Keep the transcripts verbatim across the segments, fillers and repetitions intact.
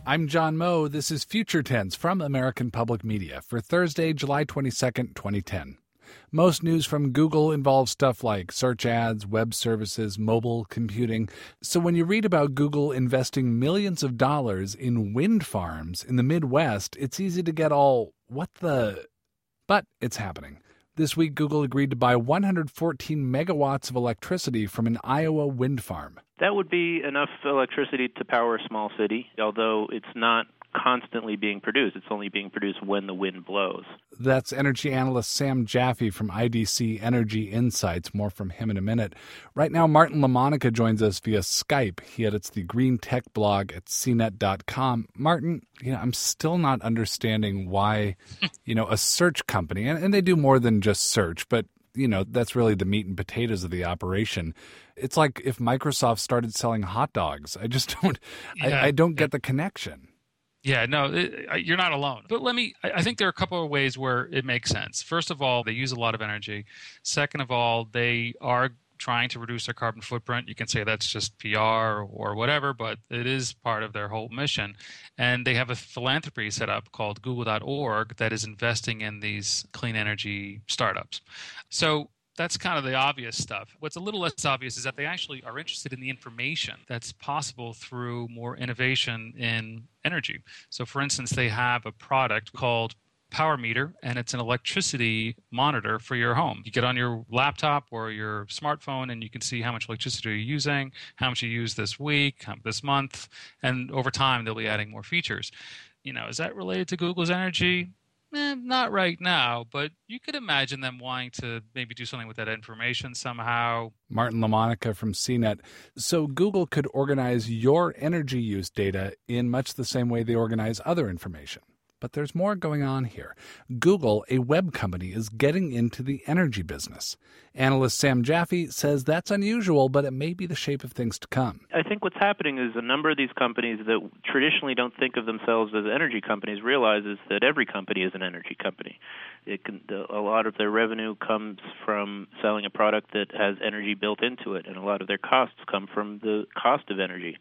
I'm John Moe. This is Future Tense from American Public Media for Thursday, July twenty-second, twenty ten. Most news from Google involves stuff like search ads, web services, mobile computing. So when you read about Google investing millions of dollars in wind farms in the Midwest, it's easy to get all, what the... But it's happening. This week, Google agreed to buy one hundred fourteen megawatts of electricity from an Iowa wind farm. That would be enough electricity to power a small city, although it's not constantly being produced. It's only being produced when the wind blows. That's energy analyst Sam Jaffe from I D C Energy Insights. More from him in a minute. Right now, Martin LaMonica joins us via Skype. He edits the Green Tech blog at c net dot com. Martin, you know, I'm still not understanding why, you know, a search company, and, and they do more than just search, but you know, that's really the meat and potatoes of the operation. It's like if Microsoft started selling hot dogs. I just don't, yeah, I, I don't yeah. get the connection. Yeah, no, it, you're not alone. But let me, I think there are a couple of ways where it makes sense. First of all, they use a lot of energy. Second of all, they are trying to reduce their carbon footprint. You can say that's just P R or whatever, but it is part of their whole mission. And they have a philanthropy set up called google dot org that is investing in these clean energy startups. So that's kind of the obvious stuff. What's a little less obvious is that they actually are interested in the information that's possible through more innovation in energy. So for instance, they have a product called Power Meter, and it's an electricity monitor for your home. You get on your laptop or your smartphone, and you can see how much electricity you're using, how much you use this week, this month, and over time they'll be adding more features. You know, is that related to Google's energy? Eh, not right now, but you could imagine them wanting to maybe do something with that information somehow. Martin LaMonica from C net. So Google could organize your energy use data in much the same way they organize other information. But there's more going on here. Google, a web company, is getting into the energy business. Analyst Sam Jaffe says that's unusual, but it may be the shape of things to come. I think what's happening is a number of these companies that traditionally don't think of themselves as energy companies realizes that every company is an energy company. It can, a lot of their revenue comes from selling a product that has energy built into it, and a lot of their costs come from the cost of energy.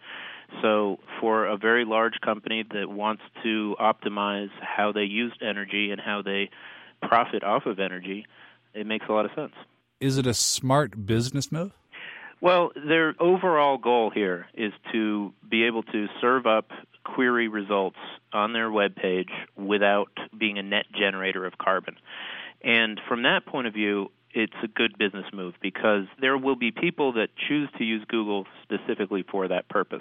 So for a very large company that wants to optimize how they use energy and how they profit off of energy, it makes a lot of sense. Is it a smart business move? Well, their overall goal here is to be able to serve up query results on their web page without being a net generator of carbon. And from that point of view, it's a good business move because there will be people that choose to use Google specifically for that purpose.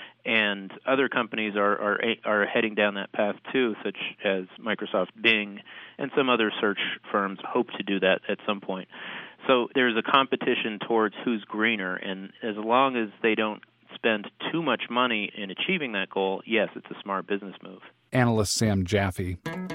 And other companies are, are are heading down that path too, such as Microsoft Bing, and some other search firms hope to do that at some point. So there's a competition towards who's greener, and as long as they don't spend too much money in achieving that goal, yes, it's a smart business move. Analyst Sam Jaffe.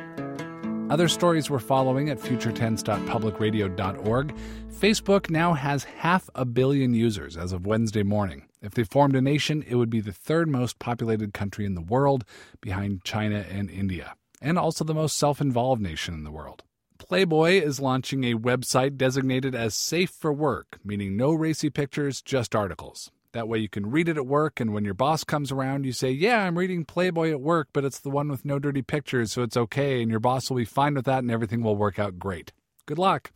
Other stories we're following at future tense dot public radio dot org. Facebook now has half a billion users as of Wednesday morning. If they formed a nation, it would be the third most populated country in the world, behind China and India, and also the most self-involved nation in the world. Playboy is launching a website designated as safe for work, meaning no racy pictures, just articles. That way you can read it at work, and when your boss comes around, you say, yeah, I'm reading Playboy at work, but it's the one with no dirty pictures, so it's okay, and your boss will be fine with that, and everything will work out great. Good luck.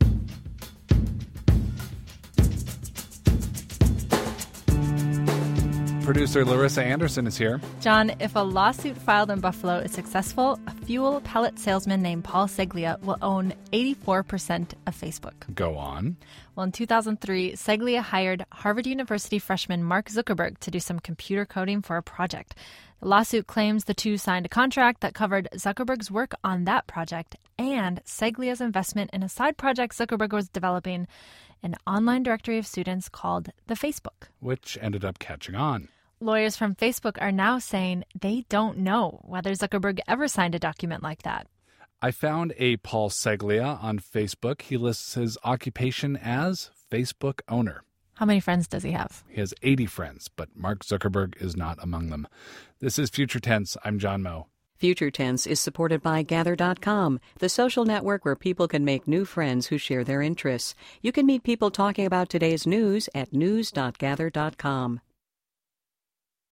Producer Larissa Anderson is here. John, if a lawsuit filed in Buffalo is successful, a fuel pellet salesman named Paul Seglia will own eighty-four percent of Facebook. Go on. Well, in two thousand three, Seglia hired Harvard University freshman Mark Zuckerberg to do some computer coding for a project. The lawsuit claims the two signed a contract that covered Zuckerberg's work on that project and Seglia's investment in a side project Zuckerberg was developing, an online directory of students called The Facebook, which ended up catching on. Lawyers from Facebook are now saying they don't know whether Zuckerberg ever signed a document like that. I found a Paul Seglia on Facebook. He lists his occupation as Facebook owner. How many friends does he have? He has eighty friends, but Mark Zuckerberg is not among them. This is Future Tense. I'm John Moe. Future Tense is supported by Gather dot com, the social network where people can make new friends who share their interests. You can meet people talking about today's news at news dot gather dot com.